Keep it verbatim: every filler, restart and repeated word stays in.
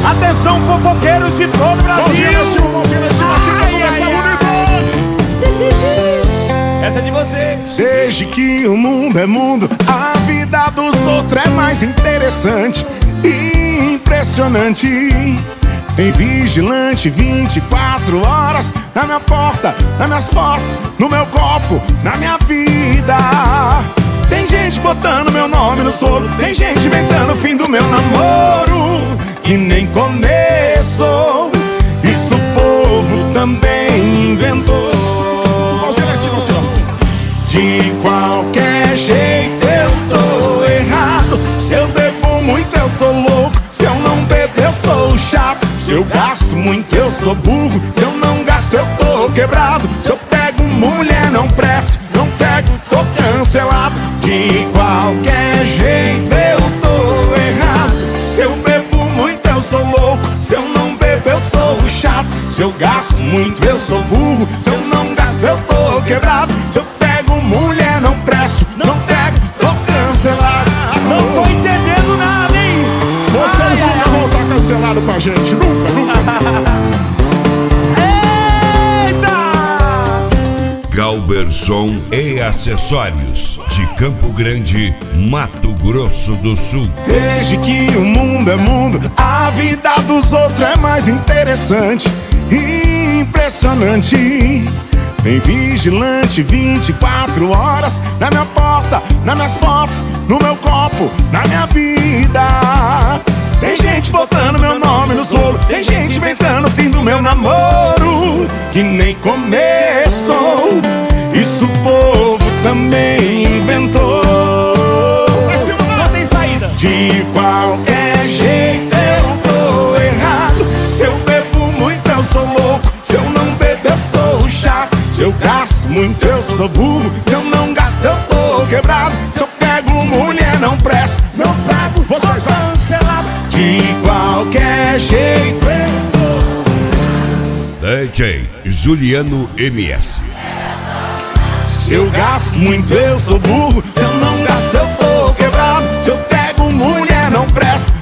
Atenção, fofoqueiros de todo o Brasil. Mãozinha lá em cima, mãozinha lá em cima, assim pra começar bonito. Essa é de você. Desde que o mundo é mundo, a vida dos outros é mais interessante e impressionante. Tem vigilante vinte e quatro horas na minha porta, nas minhas fotos, no meu copo, na minha vida. Tem gente botando meu nome no solo, tem gente inventando o fim do meu namoro, que nem começou. Isso o povo também inventou. De qualquer jeito eu tô errado. Se eu bebo muito eu sou louco, se eu não bebo eu sou chato. Se eu gasto muito eu sou burro, se eu não gasto eu tô quebrado. Se eu pego mulher não presto, não pego tô cancelado. De qualquer jeito eu tô errado. Se eu bebo muito eu sou louco, se eu não bebo eu sou chato. Se eu gasto muito eu sou burro, se eu não gasto eu tô quebrado. Se eu pego mulher não presto, não pego tô cancelado. Não tô entendendo nada, hein? Vocês nunca vão estar cancelados com a gente, nunca, nunca. Galberson e Acessórios, de Campo Grande, Mato Grosso do Sul. Desde que o mundo é mundo, a vida dos outros é mais interessante e impressionante. Tem vigilante vinte e quatro horas na minha porta, nas minhas fotos, no meu copo, na minha vida. Tem gente botando meu nome no solo, tem gente inventando o fim do meu namoro, que nem começou. Isso o povo também inventou. Não tem saída. De qualquer jeito eu tô errado. Se eu bebo muito eu sou louco, se eu não bebo eu sou chato. Se eu gasto muito eu sou burro, se eu não gasto eu tô quebrado. Se eu pego mulher não presto, não pego, vocês vão cancelar. De qualquer jeito eu D J Juliano M S. Se eu gasto muito eu sou burro, se eu não gasto eu tô quebrado. Se eu pego mulher não presto,